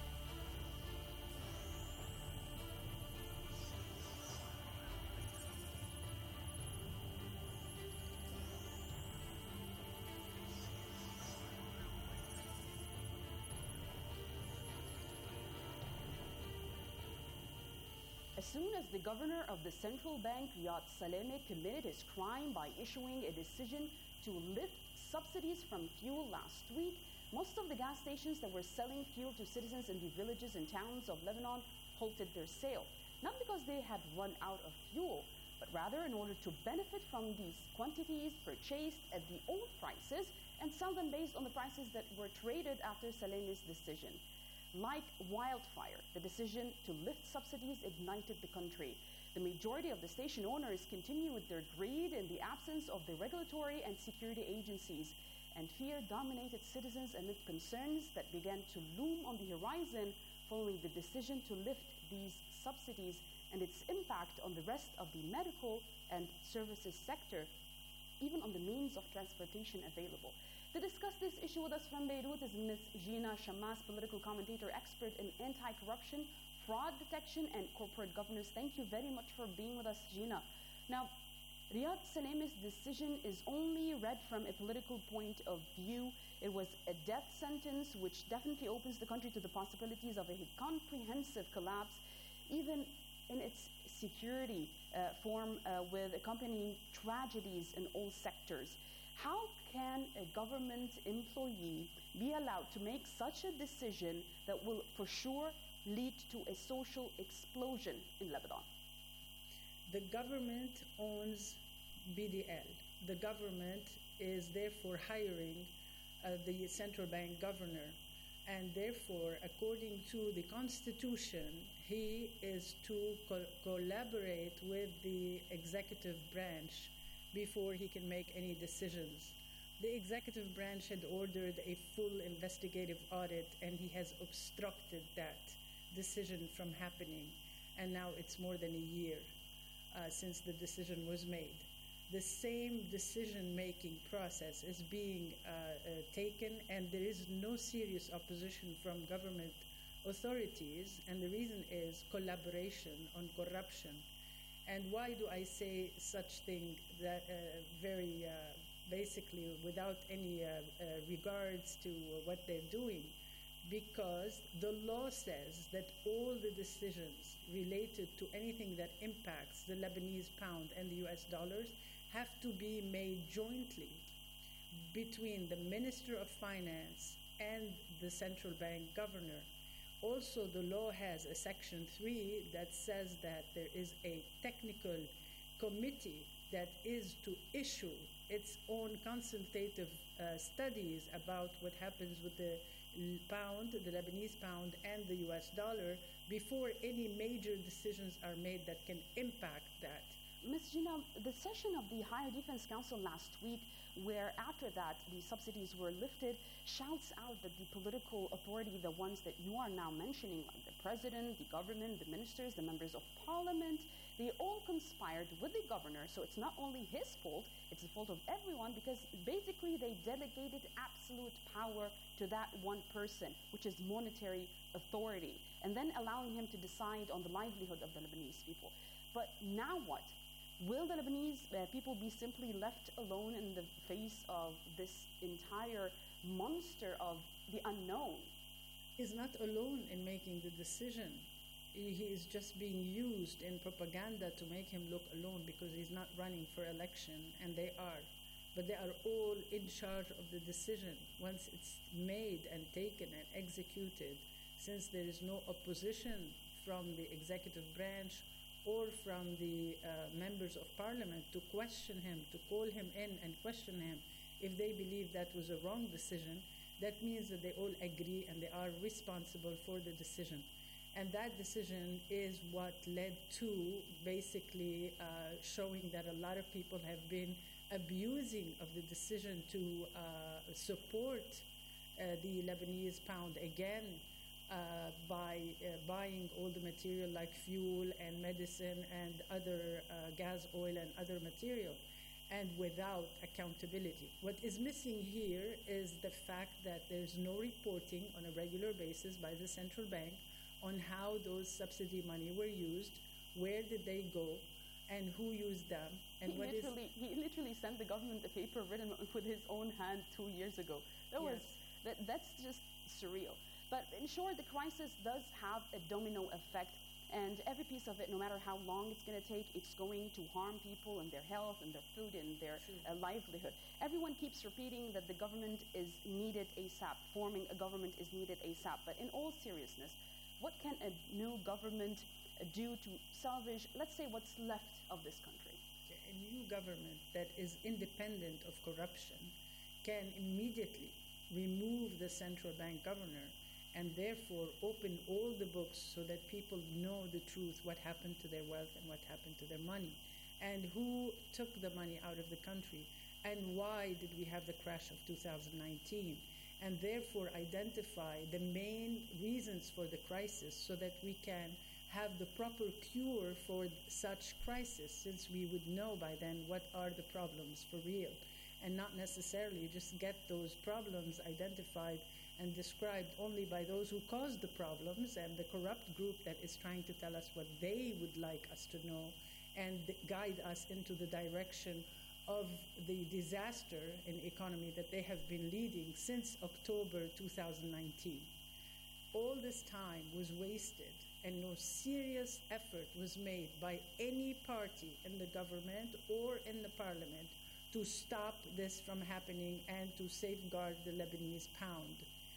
As soon as the governor of the central bank, Riyad Salameh, committed his crime by issuing a decision to lift subsidies from fuel last week, most of the gas stations that were selling fuel to citizens in the villages and towns of Lebanon halted their sale, not because they had run out of fuel, but rather in order to benefit from these quantities purchased at the old prices and sell them based on the prices that were traded after Salameh's decision. Like wildfire, the decision to lift subsidies ignited the country. The majority of the station owners continue with their greed in the absence of the regulatory and security agencies, and fear dominated citizens amid concerns that began to loom on the horizon following the decision to lift these subsidies and its impact on the rest of the medical and services sector, even on the means of transportation available. To discuss this issue with us from Beirut is Miz Gina Shammas, political commentator, expert in anti-corruption, fraud detection, and corporate governance. Thank you very much for being with us, Gina. Now, Riyad Salameh's decision is only read from a political point of view. It was a death sentence, which definitely opens the country to the possibilities of a comprehensive collapse, even in its security uh, form, uh, with accompanying tragedies in all sectors. How can a government employee be allowed to make such a decision that will for sure lead to a social explosion in Lebanon? The government owns B D L. The government is therefore hiring uh, the central bank governor, and therefore, according to the constitution, he is to co collaborate with the executive branch before he can make any decisions. The executive branch had ordered a full investigative audit, and he has obstructed that decision from happening, and now it's more than a year uh, since the decision was made. The same decision-making process is being uh, uh, taken, and there is no serious opposition from government authorities, and the reason is collaboration on corruption. And why do I say such thing that uh, very uh, basically without any uh, uh, regards to uh, what they're doing? Because the law says that all the decisions related to anything that impacts the Lebanese pound and the U S dollars have to be made jointly between the Minister of Finance and the central bank governor. Also, the law has a section three that says that there is a technical committee that is to issue its own consultative uh, studies about what happens with the pound, the Lebanese pound, and the U S dollar before any major decisions are made that can impact that. Miz Gina, the session of the Higher Defense Council last week, where after that the subsidies were lifted, shouts out that the political authority, the ones that you are now mentioning, like the president, the government, the ministers, the members of parliament, they all conspired with the governor. So it's not only his fault, it's the fault of everyone, because basically they delegated absolute power to that one person, which is monetary authority, and then allowing him to decide on the livelihood of the Lebanese people. But now what? Will the Lebanese uh, people be simply left alone in the face of this entire monster of the unknown? He's not alone in making the decision. He, he is just being used in propaganda to make him look alone, because he's not running for election, and they are. But they are all in charge of the decision once it's made and taken and executed, since there is no opposition from the executive branch or from the uh, members of parliament to question him, to call him in and question him. If they believe that was a wrong decision, that means that they all agree and they are responsible for the decision. And that decision is what led to basically uh, showing that a lot of people have been abusing of the decision to uh, support uh, the Lebanese pound again, Uh, by uh, buying all the material like fuel and medicine and other uh, gas, oil, and other material, and without accountability. What is missing here is the fact that there's no reporting on a regular basis by the central bank on how those subsidy money were used, where did they go, and who used them, and he what literally, is... He literally sent the government a paper written with his own hand two years ago. That Yes. was, that, that's just surreal. But in short, the crisis does have a domino effect, and every piece of it, no matter how long it's going to take, it's going to harm people and their health and their food and their uh, livelihood. Everyone keeps repeating that the government is needed ASAP, forming a government is needed ASAP. But in all seriousness, what can a new government uh, do to salvage, let's say, what's left of this country? A new government that is independent of corruption can immediately remove the central bank governor and therefore open all the books so that people know the truth, what happened to their wealth and what happened to their money, and who took the money out of the country, and why did we have the crash of two thousand nineteen, and therefore identify the main reasons for the crisis so that we can have the proper cure for such crisis, since we would know by then what are the problems for real, and not necessarily just get those problems identified and described only by those who caused the problems and the corrupt group that is trying to tell us what they would like us to know and guide us into the direction of the disaster in economy that they have been leading since October two thousand nineteen. All this time was wasted, and no serious effort was made by any party in the government or in the parliament to stop this from happening and to safeguard the Lebanese pound.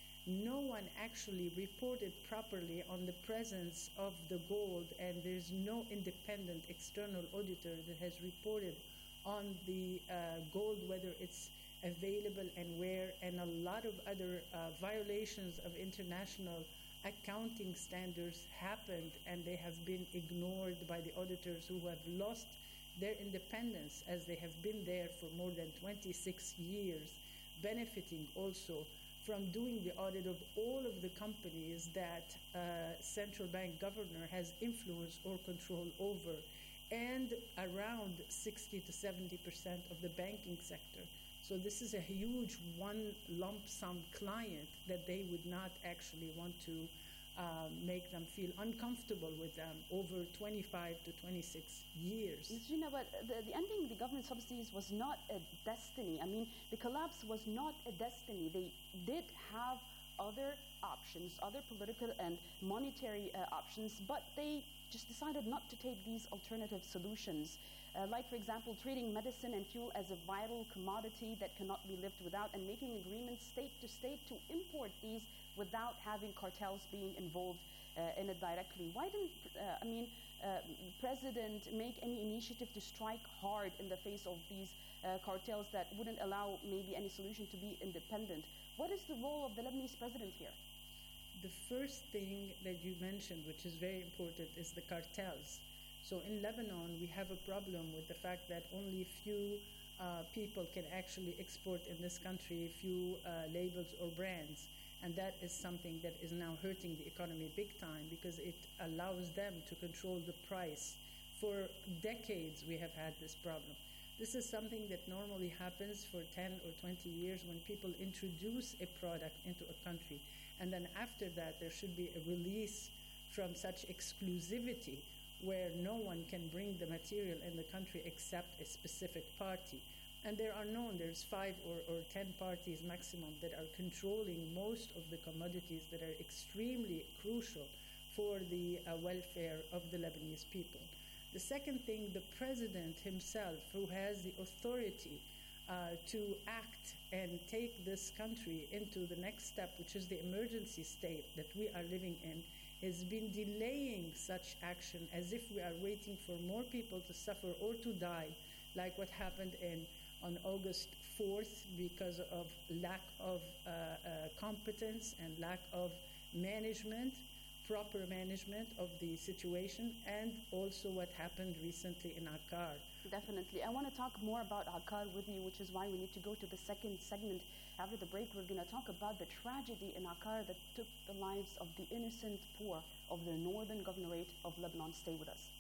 No one actually reported properly on the presence of the gold, and there's no independent external auditor that has reported on the uh, gold, whether it's available and where, and a lot of other uh, violations of international accounting standards happened, and they have been ignored by the auditors who have lost their independence, as they have been there for more than twenty-six years, benefiting also from doing the audit of all of the companies that uh, central bank governor has influence or control over, and around sixty to seventy percent of the banking sector. So this is a huge one lump sum client that they would not actually want to uh, make them feel uncomfortable with them over twenty-five to twenty-six years. Miz Gina, but the, the ending the government subsidies was not a destiny. I mean, the collapse was not a destiny. They did have other options, other political and monetary uh, options, but they just decided not to take these alternative solutions. Uh, like, for example, treating medicine and fuel as a vital commodity that cannot be lived without, and making agreements state to state to import these without having cartels being involved uh, in it directly. Why didn't, uh, I mean, uh, President make any initiative to strike hard in the face of these uh, cartels that wouldn't allow maybe any solution to be independent? What is the role of the Lebanese president here? The first thing that you mentioned, which is very important, is the cartels. So in Lebanon, we have a problem with the fact that only few uh, people can actually export in this country, few uh, labels or brands. And that is something that is now hurting the economy big time, because it allows them to control the price. For decades, we have had this problem. This is something that normally happens for ten or twenty years when people introduce a product into a country. And then after that, there should be a release from such exclusivity where no one can bring the material in the country except a specific party. And there are known, there's five or, or ten parties maximum that are controlling most of the commodities that are extremely crucial for the uh, welfare of the Lebanese people. The second thing, the president himself, who has the authority uh, to act and take this country into the next step, which is the emergency state that we are living in, has been delaying such action as if we are waiting for more people to suffer or to die, like what happened in on August fourth, because of lack of uh, uh, competence and lack of management, proper management of the situation, and also what happened recently in Akkar. Definitely. I want to talk more about Akkar with you, which is why we need to go to the second segment. After the break, we're going to talk about the tragedy in Akkar that took the lives of the innocent poor of the northern governorate of Lebanon. Stay with us.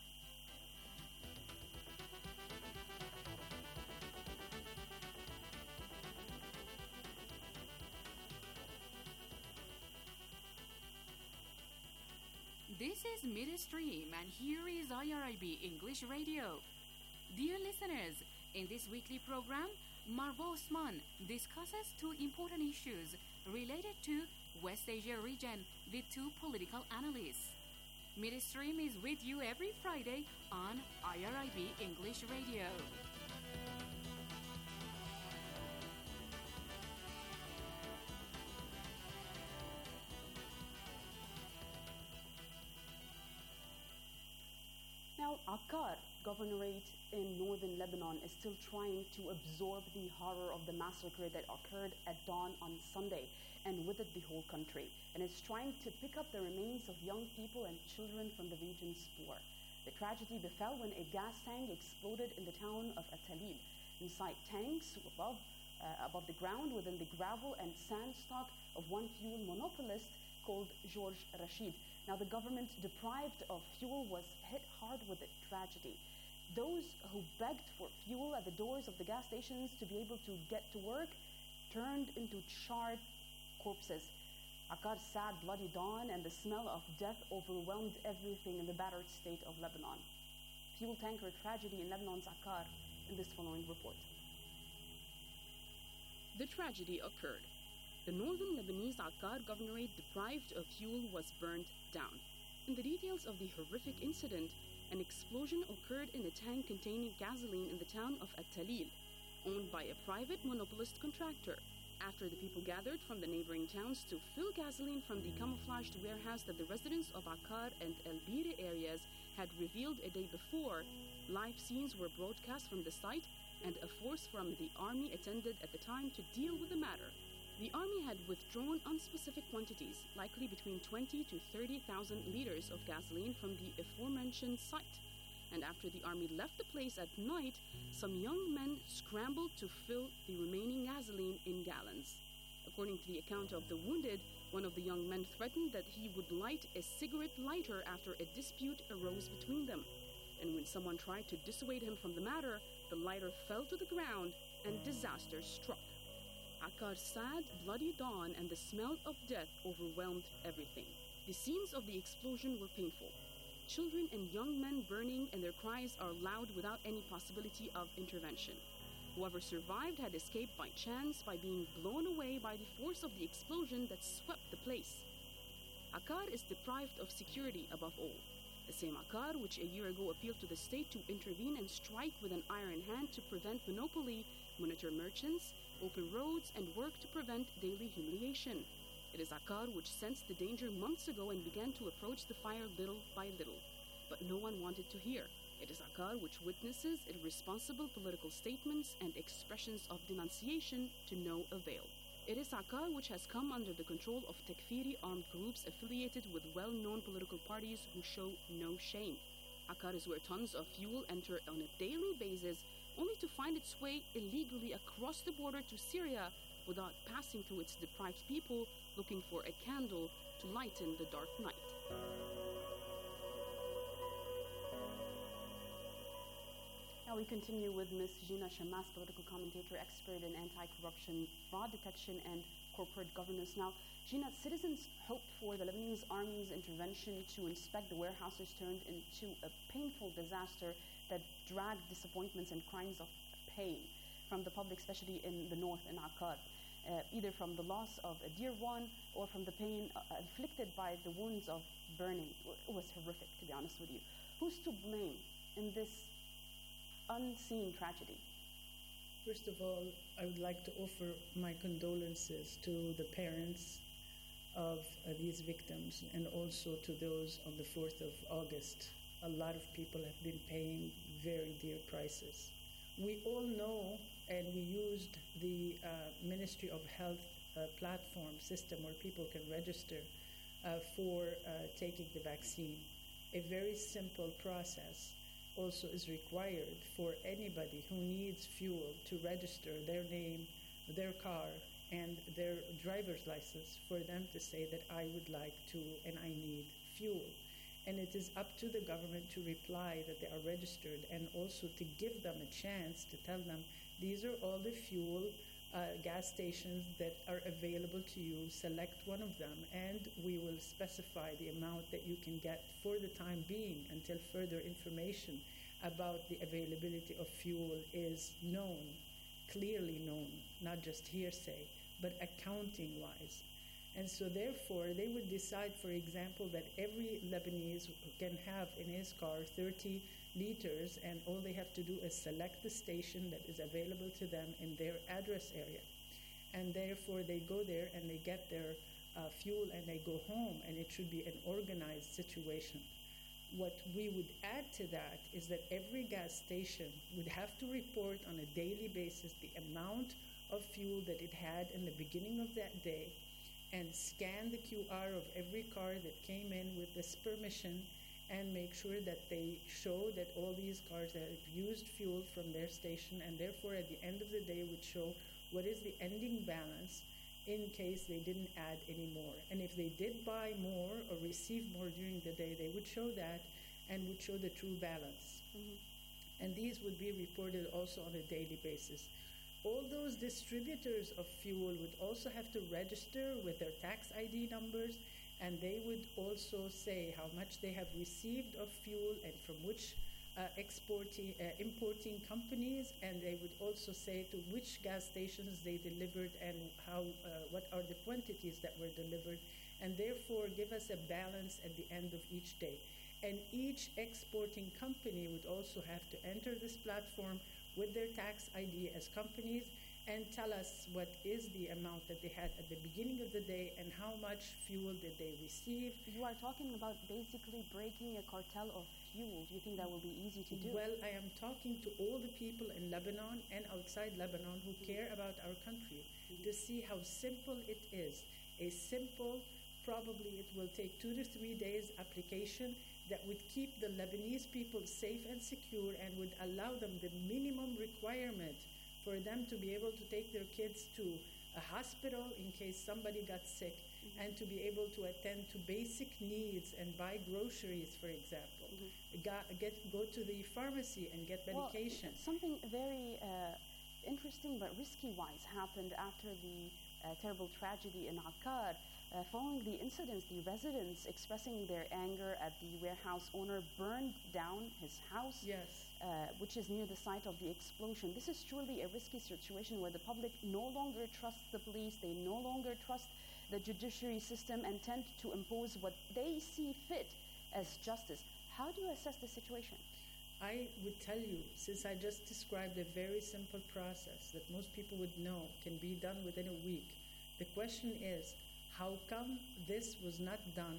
This is Midstream, and here is I R I B English Radio. Dear listeners, in this weekly program, Marwa Osman discusses two important issues related to West Asia region with two political analysts. Midstream is with you every Friday on I R I B English Radio. Now, Akkar governorate in northern Lebanon is still trying to absorb the horror of the massacre that occurred at dawn on Sunday, and with it the whole country, and is trying to pick up the remains of young people and children from the region's poor. The tragedy befell when a gas tank exploded in the town of At-Talil. Inside tanks above, uh, above the ground, within the gravel and sand stock of one fuel monopolist, called George Rashid. Now, the government, deprived of fuel, was hit hard with a tragedy. Those who begged for fuel at the doors of the gas stations to be able to get to work turned into charred corpses. Akkar's sad, bloody dawn and the smell of death overwhelmed everything in the battered state of Lebanon. Fuel tanker tragedy in Lebanon's Akkar in this following report. The tragedy occurred. The northern Lebanese Akkar governorate, deprived of fuel, was burned down. In the details of the horrific incident, an explosion occurred in a tank containing gasoline in the town of At-Talil, owned by a private monopolist contractor. After the people gathered from the neighboring towns to fill gasoline from the camouflaged warehouse that the residents of Akkar and El Bire areas had revealed a day before, live scenes were broadcast from the site, and a force from the army attended at the time to deal with the matter. The army had withdrawn unspecific quantities, likely between twenty to thirty thousand liters of gasoline from the aforementioned site. And after the army left the place at night, some young men scrambled to fill the remaining gasoline in gallons. According to the account of the wounded, one of the young men threatened that he would light a cigarette lighter after a dispute arose between them. And when someone tried to dissuade him from the matter, the lighter fell to the ground and disaster struck. Akkar's sad, bloody dawn and the smell of death overwhelmed everything. The scenes of the explosion were painful. Children and young men burning, and their cries are loud without any possibility of intervention. Whoever survived had escaped by chance by being blown away by the force of the explosion that swept the place. Akkar is deprived of security above all. The same Akkar which a year ago appealed to the state to intervene and strike with an iron hand to prevent monopoly, monitor merchants, open roads, and work to prevent daily humiliation. It is Akkar which sensed the danger months ago and began to approach the fire little by little. But no one wanted to hear. It is Akkar which witnesses irresponsible political statements and expressions of denunciation to no avail. It is Akkar which has come under the control of Takfiri armed groups affiliated with well-known political parties who show no shame. Akkar is where tons of fuel enter on a daily basis, only to find its way illegally across the border to Syria without passing through its deprived people looking for a candle to lighten the dark night. Now we continue with Miz Gina Shammas, political commentator, expert in anti-corruption, fraud detection, and corporate governance. Now, Gina, citizens hoped for the Lebanese army's intervention to inspect the warehouses turned into a painful disaster that dragged disappointments and cries of pain from the public, especially in the north in Akkar, uh, either from the loss of a dear one or from the pain uh, inflicted by the wounds of burning. It was horrific, to be honest with you. Who's to blame in this unseen tragedy? First of all, I would like to offer my condolences to the parents of uh, these victims and also to those on the fourth of August. A lot of people have been paying very dear prices. We all know, and we used the uh, Ministry of Health uh, platform system where people can register uh, for uh, taking the vaccine. A very simple process also is required for anybody who needs fuel to register their name, their car, and their driver's license for them to say that I would like to and I need fuel. And it is up to the government to reply that they are registered and also to give them a chance to tell them these are all the fuel uh, gas stations that are available to you. Select one of them and we will specify the amount that you can get for the time being until further information about the availability of fuel is known, clearly known, not just hearsay, but accounting-wise. And so therefore, they would decide, for example, that every Lebanese can have in his car thirty liters, and all they have to do is select the station that is available to them in their address area. And therefore, they go there and they get their uh, fuel and they go home, and it should be an organized situation. What we would add to that is that every gas station would have to report on a daily basis the amount of fuel that it had in the beginning of that day, and scan the Q R of every car that came in with this permission and make sure that they show that all these cars have used fuel from their station, and therefore at the end of the day would show what is the ending balance in case they didn't add any more. And if they did buy more or receive more during the day, they would show that and would show the true balance. Mm-hmm. And these would be reported also on a daily basis. All those distributors of fuel would also have to register with their tax I D numbers, and they would also say how much they have received of fuel and from which uh, exporting, uh, importing companies, and they would also say to which gas stations they delivered and how, uh, what are the quantities that were delivered, and therefore give us a balance at the end of each day. And each exporting company would also have to enter this platform with their tax I D as companies and tell us what is the amount that they had at the beginning of the day and how much fuel did they receive. You are talking about basically breaking a cartel of fuel. Do you think that will be easy to do? Well, I am talking to all the people in Lebanon and outside Lebanon who mm-hmm. care about our country mm-hmm. to see how simple it is. A simple, probably it will take two to three days application that would keep the Lebanese people safe and secure and would allow them the minimum requirement for them to be able to take their kids to a hospital in case somebody got sick, mm-hmm. and to be able to attend to basic needs and buy groceries, for example. Mm-hmm. Got, get, go to the pharmacy and get medication. Well, something very uh, interesting but risky-wise happened after the uh, terrible tragedy in Akkad. Uh, following the incidents, the residents expressing their anger at the warehouse owner burned down his house, yes. uh, which is near the site of the explosion. This is truly a risky situation where the public no longer trusts the police, they no longer trust the judiciary system and tend to impose what they see fit as justice. How do you assess the situation? I would tell you, since I just described a very simple process that most people would know can be done within a week, the question is, how come this was not done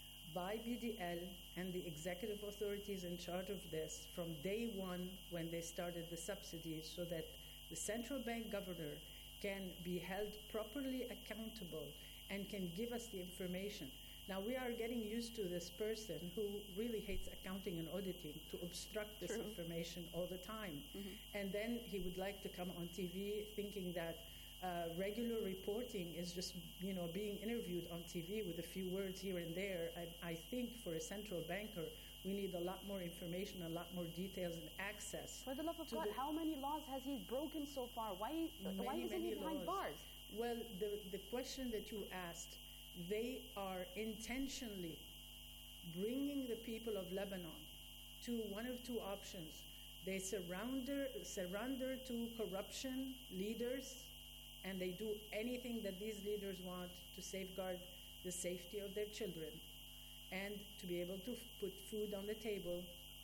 by B D L and the executive authorities in charge of this from day one when they started the subsidies, so that the central bank governor can be held properly accountable and can give us the information? Now, we are getting used to this person who really hates accounting and auditing to obstruct this True. information all the time. Mm-hmm. And then he would like to come on T V thinking that Uh, regular reporting is just, you know, being interviewed on T V with a few words here and there. I, I think for a central banker, we need a lot more information, a lot more details and access. For the love of God, how many laws has he broken so far? Why, many, why isn't he behind laws. bars? Well, the, the question that you asked, they are intentionally bringing the people of Lebanon to one of two options. They surrender, surrender to corruption leaders, and they do anything that these leaders want to safeguard the safety of their children and to be able to f- put food on the table,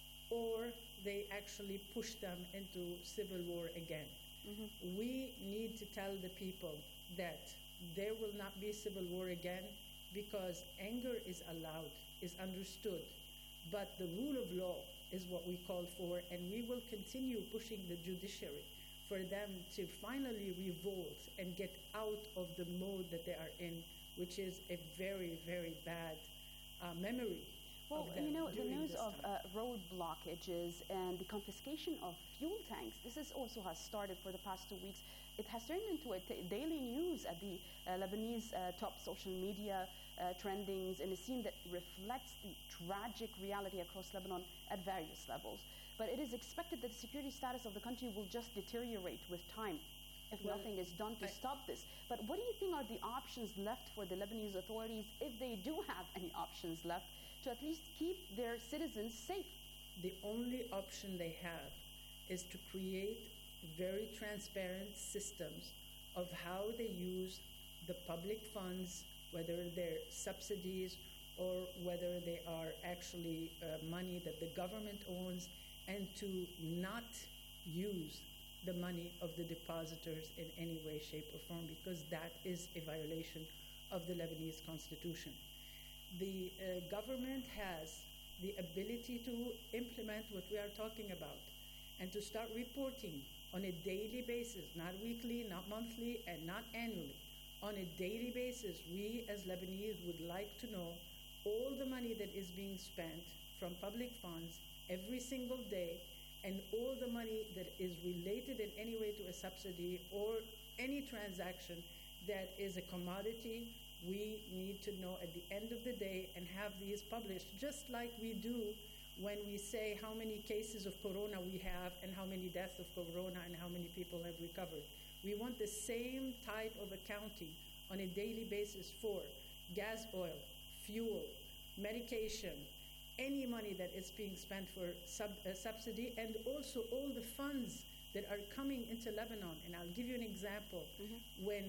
or they actually push them into civil war again. Mm-hmm. We need to tell the people that there will not be civil war again, because anger is allowed, is understood, but the rule of law is what we call for, and we will continue pushing the judiciary for them to finally revolt and get out of the mode that they are in, which is a very, very bad uh, memory. Well, of them you know, the during news this of time. uh, road blockages and the confiscation of fuel tanks, this is also has started for the past two weeks. It has turned into a t- daily news at the uh, Lebanese uh, top social media uh, trendings, in a scene that reflects the tragic reality across Lebanon at various levels. But it is expected that the security status of the country will just deteriorate with time if well, nothing is done to I stop this. But what do you think are the options left for the Lebanese authorities, if they do have any options left, to at least keep their citizens safe? The only option they have is to create very transparent systems of how they use the public funds, whether they're subsidies or whether they are actually uh, money that the government owns, and to not use the money of the depositors in any way, shape, or form, because that is a violation of the Lebanese constitution. The uh, government has the ability to implement what we are talking about and to start reporting on a daily basis, not weekly, not monthly, and not annually. On a daily basis, we as Lebanese would like to know all the money that is being spent from public funds every single day, and all the money that is related in any way to a subsidy or any transaction that is a commodity. We need to know at the end of the day and have these published, just like we do when we say how many cases of corona we have and how many deaths of corona and how many people have recovered. We want the same type of accounting on a daily basis for gas, oil, fuel, medication, any money that is being spent for sub, uh, subsidy, and also all the funds that are coming into Lebanon. And I'll give you an example. Mm-hmm. When